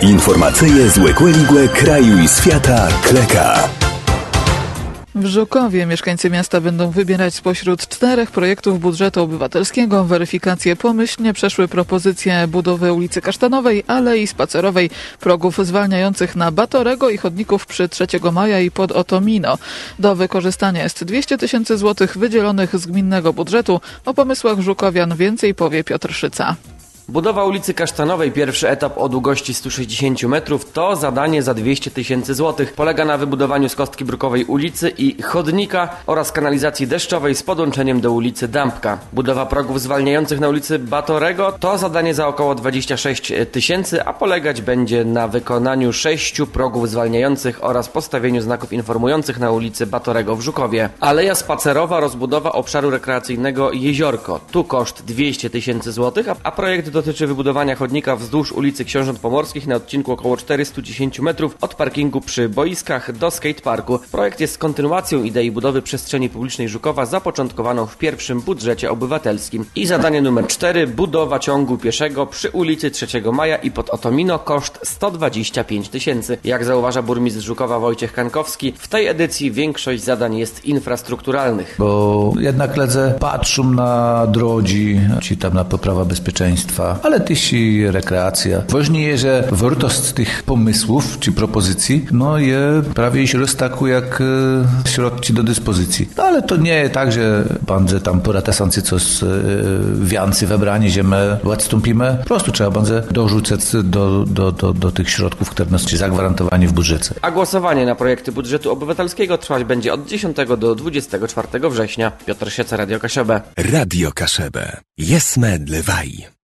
Informacyje z Łekłe kraju i świata Kleka. W Żukowie mieszkańcy miasta będą wybierać spośród 4 projektów budżetu obywatelskiego. Weryfikację pomyślnie przeszły propozycje budowy ulicy Kasztanowej, Alei Spacerowej, progów zwalniających na Batorego i chodników przy 3 Maja i pod Otomino. Do wykorzystania jest 200 000 złotych wydzielonych z gminnego budżetu. O pomysłach żukowian więcej powie Piotr Szyca. Budowa ulicy Kasztanowej, pierwszy etap o długości 160 metrów, to zadanie za 200 000 złotych. Polega na wybudowaniu z kostki brukowej ulicy i chodnika oraz kanalizacji deszczowej z podłączeniem do ulicy Dąbka. Budowa progów zwalniających na ulicy Batorego to zadanie za około 26 000, a polegać będzie na wykonaniu 6 progów zwalniających oraz postawieniu znaków informujących na ulicy Batorego w Żukowie. Aleja Spacerowa, rozbudowa obszaru rekreacyjnego Jeziorko. Tu koszt 200 000 złotych, a projekt dotyczy wybudowania chodnika wzdłuż ulicy Książąt Pomorskich na odcinku około 410 metrów od parkingu przy boiskach do skateparku. Projekt jest kontynuacją idei budowy przestrzeni publicznej Żukowa zapoczątkowaną w pierwszym budżecie obywatelskim. I zadanie numer 4, budowa ciągu pieszego przy ulicy 3 Maja i pod Otomino, koszt 125 000. Jak zauważa burmistrz Żukowa Wojciech Kankowski, w tej edycji większość zadań jest infrastrukturalnych. Bo jednak ledze patrzą na drogi, czy tam na poprawę bezpieczeństwa, ale też i rekreacja. Ważne, że wartość tych pomysłów czy propozycji je prawie się roztaku jak środki do dyspozycji. No, ale to nie jest tak, że będzie tam poratesancy coś więcej wybrani, że my odstąpimy. Po prostu trzeba będzie dorzucać do tych środków, które nas zagwarantowane w budżecie. A głosowanie na projekty budżetu obywatelskiego trwać będzie od 10 do 24 września. Piotr Szyca, Radio Kaszebę. Radio Kaszebę. Jesme dlewaj.